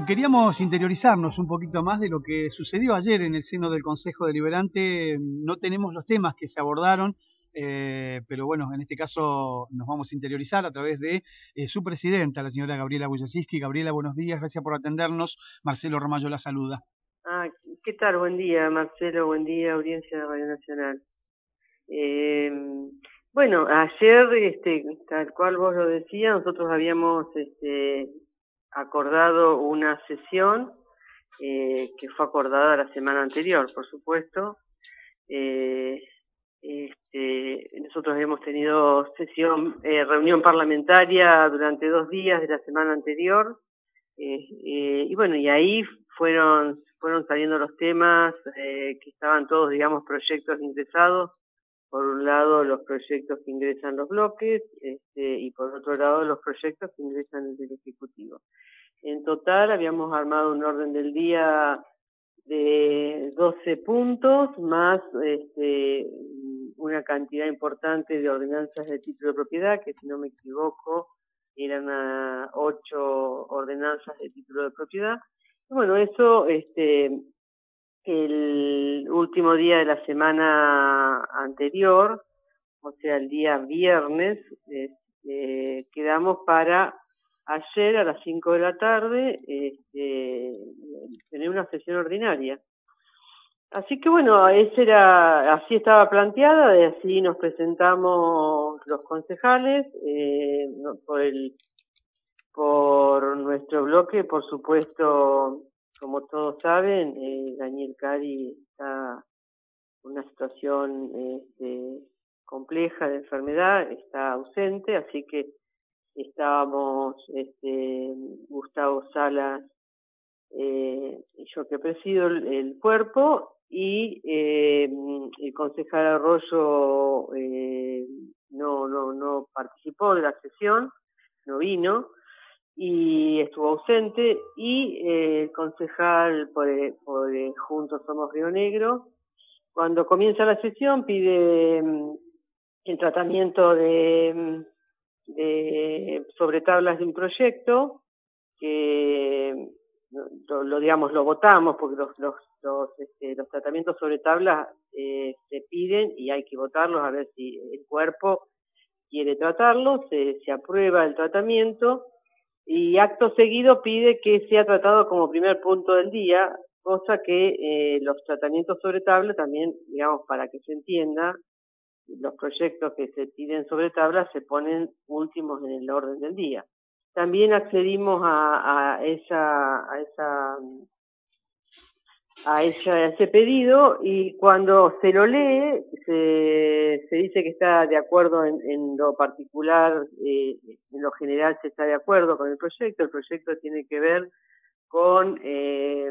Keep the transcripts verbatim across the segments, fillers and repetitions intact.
Queríamos interiorizarnos un poquito más de lo que sucedió ayer en el seno del Consejo Deliberante. No tenemos los temas que se abordaron, eh, pero bueno, en este caso nos vamos a interiorizar a través de eh, su presidenta, la señora Gabriela Wojcicki. Gabriela, buenos días, gracias por atendernos. Marcelo Ramallo la saluda. Ah, ¿qué tal? Buen día, Marcelo, buen día, audiencia de Radio Nacional. Eh, bueno, ayer, este, tal cual vos lo decías, nosotros habíamos este, acordado una sesión eh, que fue acordada la semana anterior, por supuesto. Eh, este, nosotros hemos tenido sesión, eh, reunión parlamentaria durante dos días de la semana anterior. Eh, eh, y bueno, y ahí fueron fueron saliendo los temas, eh, que estaban todos, digamos, proyectos ingresados. Por un lado, los proyectos que ingresan los bloques, este, y por otro lado, los proyectos que ingresan desde el Ejecutivo. En total, habíamos armado un orden del día de doce puntos, más este, una cantidad importante de ordenanzas de título de propiedad, que si no me equivoco, eran a ocho ordenanzas de título de propiedad. Y bueno, eso, este, el último día de la semana anterior, o sea, el día viernes, este, quedamos para ayer a las cinco de la tarde este, tener una sesión ordinaria. Así que bueno, ese era, así estaba planteada, y así nos presentamos los concejales, eh, por el, por nuestro bloque, por supuesto, como todos saben, eh, Daniel Cari está en una situación este, compleja de enfermedad, está ausente, así que estábamos este, Gustavo Salas, eh, y yo que presido el, el cuerpo, y eh, el concejal Arroyo eh, no, no, no participó de la sesión, no vino, y estuvo ausente, y eh, el concejal por, por Juntos Somos Río Negro, cuando comienza la sesión, pide um, el tratamiento de, de sobre tablas de un proyecto que lo, lo digamos lo votamos porque los los los, este, los tratamientos sobre tablas eh, se piden y hay que votarlos a ver si el cuerpo quiere tratarlos, se, se aprueba el tratamiento y acto seguido pide que sea tratado como primer punto del día, cosa que eh, los tratamientos sobre tabla también, digamos, para que se entienda, los proyectos que se piden sobre tabla se ponen últimos en el orden del día. También accedimos a, a, esa, a, esa, a, esa, a ese pedido y cuando se lo lee se, se dice que está de acuerdo en, en lo particular, eh, en lo general se está de acuerdo con el proyecto. El proyecto tiene que ver con eh,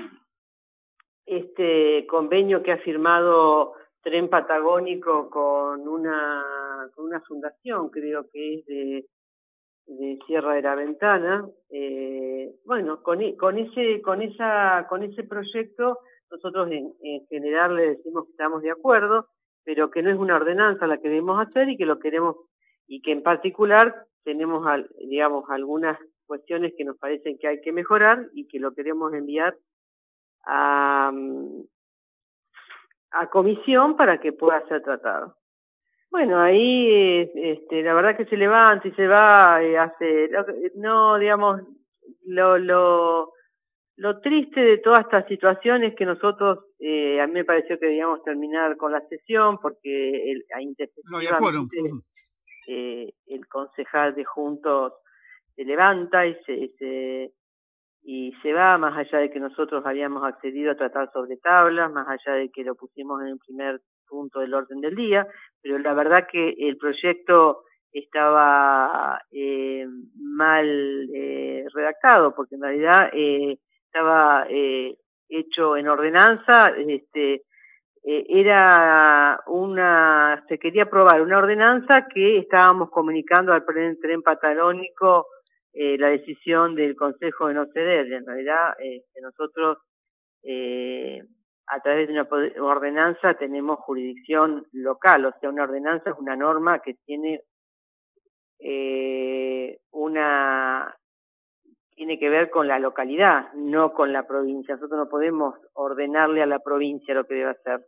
este convenio que ha firmado Tren Patagónico con una, con una fundación, creo que es de, de Sierra de la Ventana. Eh, bueno, con, con, ese, con, esa, con ese proyecto nosotros en, en general le decimos que estamos de acuerdo, pero que no es una ordenanza la que debemos hacer y que lo queremos, y que en particular tenemos, digamos, algunas cuestiones que nos parecen que hay que mejorar y que lo queremos enviar a, a comisión para que pueda ser tratado. Bueno, ahí este, la verdad que se levanta y se va, y hace, no, digamos, lo, lo, lo triste de toda esta situación es que nosotros, eh, a mí me pareció que debíamos terminar con la sesión porque el, intempestivamente no eh, el concejal de Juntos se levanta y se, se y se va, más allá de que nosotros habíamos accedido a tratar sobre tablas, más allá de que lo pusimos en el primer punto del orden del día, pero la verdad que el proyecto estaba eh, mal eh, redactado, porque en realidad eh, estaba eh, hecho en ordenanza, este, eh, era una, se quería aprobar una ordenanza que estábamos comunicando al tren patagónico Eh, la decisión del Consejo de no ceder. En realidad, eh, nosotros, eh, a través de una ordenanza, tenemos jurisdicción local, o sea, una ordenanza es una norma que tiene eh, una tiene que ver con la localidad, no con la provincia. Nosotros no podemos ordenarle a la provincia lo que debe hacer.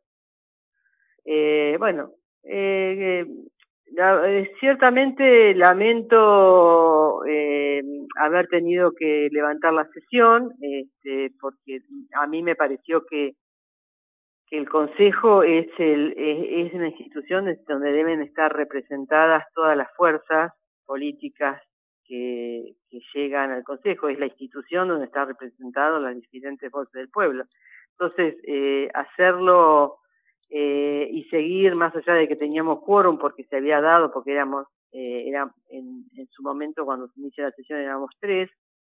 Eh, bueno, eh, la, eh, ciertamente lamento eh, haber tenido que levantar la sesión, este, porque a mí me pareció que, que el Consejo es, el, es, es una institución donde deben estar representadas todas las fuerzas políticas que, que llegan al Consejo. Es la institución donde están representadas las diferentes voces del pueblo. Entonces, eh, hacerlo eh, y seguir más allá de que teníamos quórum porque se había dado, porque éramos, eh, era en, en su momento cuando se inicia la sesión éramos tres,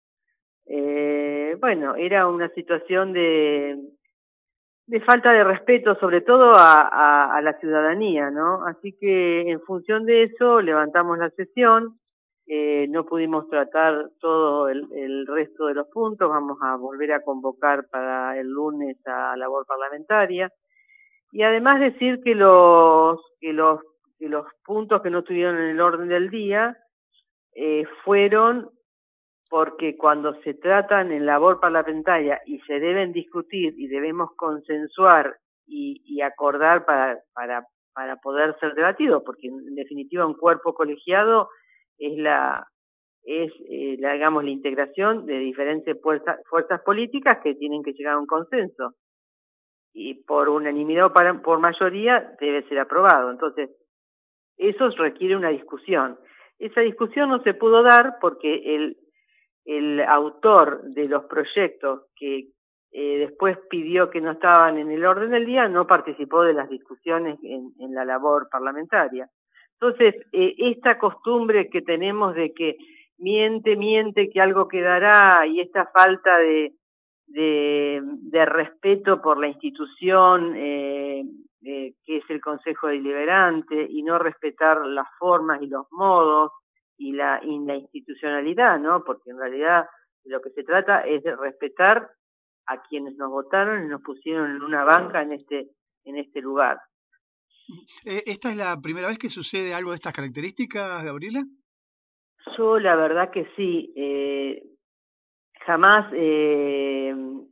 eh, bueno, era una situación de, de falta de respeto, sobre todo a, a, a la ciudadanía, ¿no? Así que en función de eso levantamos la sesión, eh, no pudimos tratar todo el, el resto de los puntos, vamos a volver a convocar para el lunes a labor parlamentaria. Y además decir que los, que los, que los puntos que no estuvieron en el orden del día eh, fueron porque cuando se tratan en labor parlamentaria y se deben discutir y debemos consensuar y, y acordar para, para, para poder ser debatidos, porque en definitiva un cuerpo colegiado es la es eh, la, digamos, la integración de diferentes fuerzas, fuerzas políticas que tienen que llegar a un consenso. Y por unanimidad o para, por mayoría debe ser aprobado. Entonces, eso requiere una discusión. Esa discusión no se pudo dar porque el, el autor de los proyectos que eh, después pidió que no estaban en el orden del día no participó de las discusiones en, en la labor parlamentaria. Entonces, eh, esta costumbre que tenemos de que miente, miente, que algo quedará, y esta falta de, de, de respeto por la institución eh, eh, que es el Consejo Deliberante, y no respetar las formas y los modos y la, y la institucionalidad, ¿no? Porque en realidad de lo que se trata es de respetar a quienes nos votaron y nos pusieron en una banca en este, en este lugar. Eh, ¿Esta es la primera vez que sucede algo de estas características, Gabriela? Yo la verdad que sí, eh, jamás eh,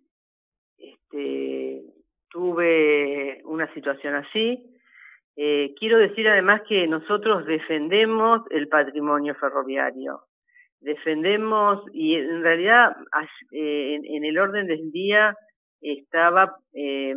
este, tuve una situación así. Eh, quiero decir además que nosotros defendemos el patrimonio ferroviario, defendemos, y en realidad eh, en, en el orden del día estaba eh,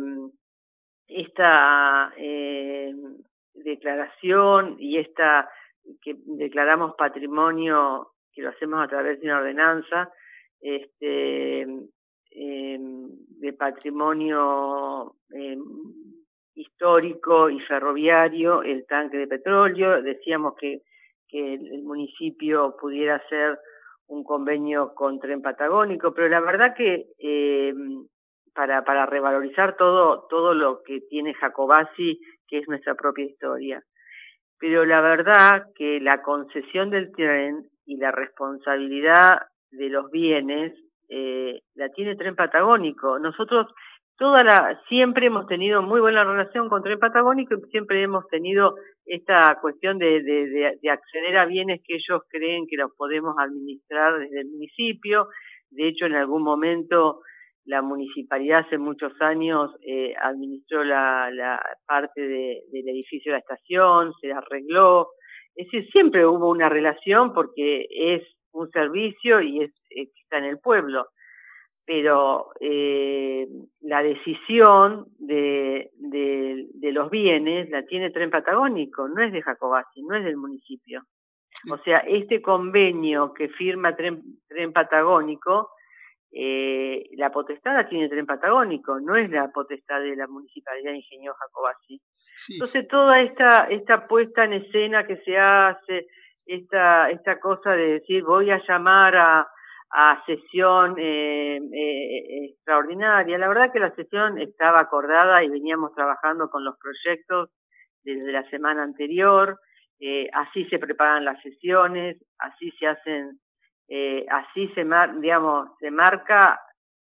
esta eh, declaración y esta que declaramos patrimonio, que lo hacemos a través de una ordenanza, este, eh, de patrimonio eh, histórico y ferroviario, el tanque de petróleo. Decíamos que, que el municipio pudiera hacer un convenio con Tren Patagónico, pero la verdad que eh, para, para revalorizar todo, todo lo que tiene Jacobasi, que es nuestra propia historia. Pero la verdad que la concesión del tren y la responsabilidad de los bienes eh, la tiene Tren Patagónico. Nosotros toda la siempre hemos tenido muy buena relación con Tren Patagónico y siempre hemos tenido esta cuestión de, de, de, de acceder a bienes que ellos creen que los podemos administrar desde el municipio. De hecho, en algún momento la municipalidad hace muchos años eh, administró la, la parte de, del edificio de la estación, se arregló. Es decir, siempre hubo una relación porque es un servicio y es, es está en el pueblo. Pero eh, la decisión de, de, de los bienes la tiene Tren Patagónico, no es de Jacobasi, no es del municipio. Sí. O sea, este convenio que firma Tren, Tren Patagónico, eh, la potestad la tiene Tren Patagónico, no es la potestad de la Municipalidad de Ingeniero Jacobasi. Sí. Entonces toda esta, esta puesta en escena que se hace, esta, esta cosa de decir voy a llamar a a sesión eh, eh, extraordinaria. La verdad que la sesión estaba acordada y veníamos trabajando con los proyectos desde la semana anterior, eh, así se preparan las sesiones, así se hacen, eh, así se, mar, digamos, se marca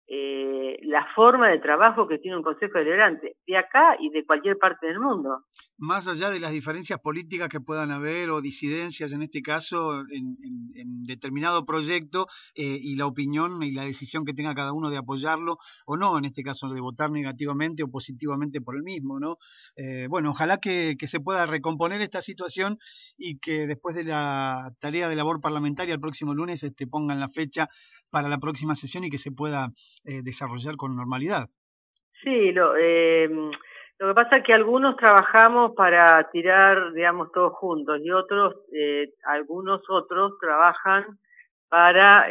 eh, la forma de trabajo que tiene un Consejo Deliberante, de acá y de cualquier parte del mundo. Más allá de las diferencias políticas que puedan haber o disidencias en este caso en, en, en determinado proyecto eh, y la opinión y la decisión que tenga cada uno de apoyarlo o no, en este caso de votar negativamente o positivamente por el mismo, ¿no? Eh, bueno, ojalá que, que se pueda recomponer esta situación y que después de la tarea de labor parlamentaria el próximo lunes este, pongan la fecha para la próxima sesión y que se pueda eh, desarrollar con normalidad. Sí, lo, eh, lo que pasa es que algunos trabajamos para tirar, digamos, todos juntos y otros, eh, algunos otros trabajan para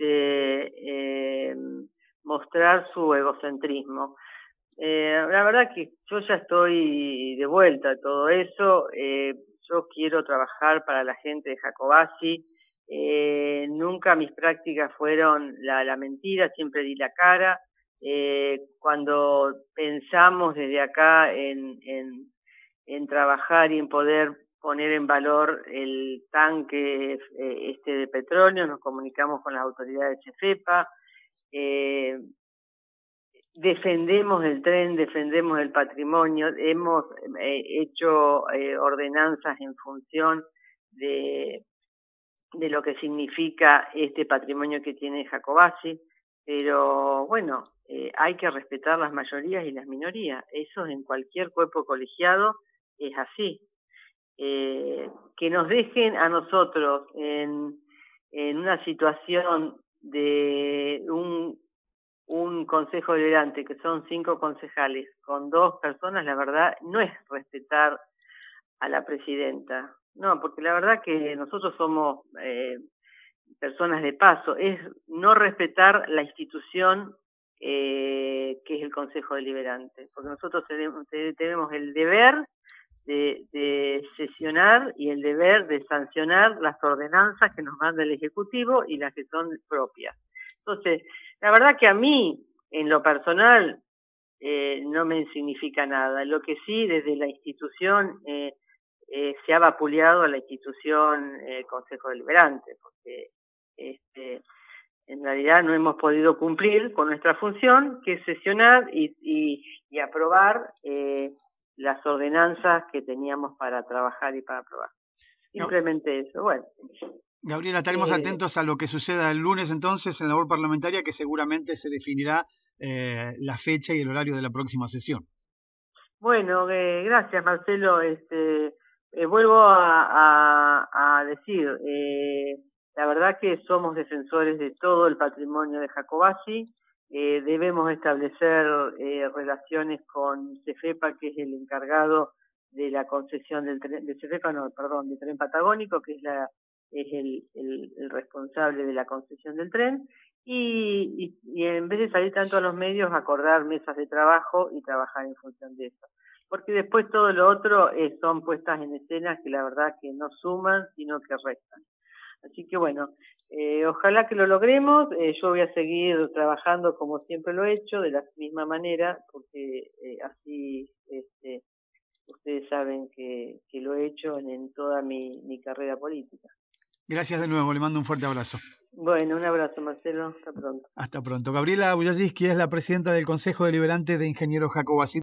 este, eh, mostrar su egocentrismo. Eh, la verdad que yo ya estoy de vuelta a todo eso. Eh, yo quiero trabajar para la gente de Jacobacci. Eh, nunca mis prácticas fueron la, la mentira, siempre di la cara. Eh, cuando pensamos desde acá en, en, en trabajar y en poder poner en valor el tanque eh, este de petróleo, nos comunicamos con las autoridades de CEFEPA. Eh, Defendemos el tren, defendemos el patrimonio, hemos eh, hecho eh, ordenanzas en función de, de lo que significa este patrimonio que tiene Jacobacci, pero bueno, eh, hay que respetar las mayorías y las minorías, eso en cualquier cuerpo colegiado es así. Eh, que nos dejen a nosotros en, en una situación de un un consejo deliberante, que son cinco concejales, con dos personas, la verdad, no es respetar a la presidenta. No, porque la verdad que nosotros somos eh, personas de paso, es no respetar la institución eh, que es el Consejo Deliberante, porque nosotros tenemos, tenemos el deber de, de sesionar y el deber de sancionar las ordenanzas que nos manda el Ejecutivo y las que son propias. Entonces, la verdad que a mí, en lo personal, eh, no me significa nada. Lo que sí, desde la institución, eh, eh, se ha vapuleado a la institución eh, Consejo Deliberante, porque este, en realidad no hemos podido cumplir con nuestra función, que es sesionar y, y, y aprobar eh, las ordenanzas que teníamos para trabajar y para aprobar. Simplemente eso. Bueno. Gabriela, estaremos Eh, atentos a lo que suceda el lunes entonces en la labor parlamentaria, que seguramente se definirá eh, la fecha y el horario de la próxima sesión. Bueno, eh, gracias Marcelo. Este, eh, vuelvo a, a, a decir, eh, la verdad que somos defensores de todo el patrimonio de Jacobacci. Eh, debemos establecer eh, relaciones con CEFEPA, que es el encargado de la concesión del tren, de CEFEPA, no, perdón, del tren patagónico, que es la es el, el, el responsable de la concesión del tren, y, y, y en vez de salir tanto a los medios, acordar mesas de trabajo y trabajar en función de eso. Porque después todo lo otro eh, son puestas en escenas que la verdad que no suman, sino que restan. Así que bueno, eh, ojalá que lo logremos. Eh, yo voy a seguir trabajando como siempre lo he hecho, de la misma manera, porque eh, así este, ustedes saben que, que lo he hecho en, en toda mi, mi carrera política. Gracias de nuevo, le mando un fuerte abrazo. Bueno, un abrazo Marcelo, hasta pronto. Hasta pronto. Gabriela Bujajiski es la presidenta del Consejo Deliberante de Ingenieros Jacobacci.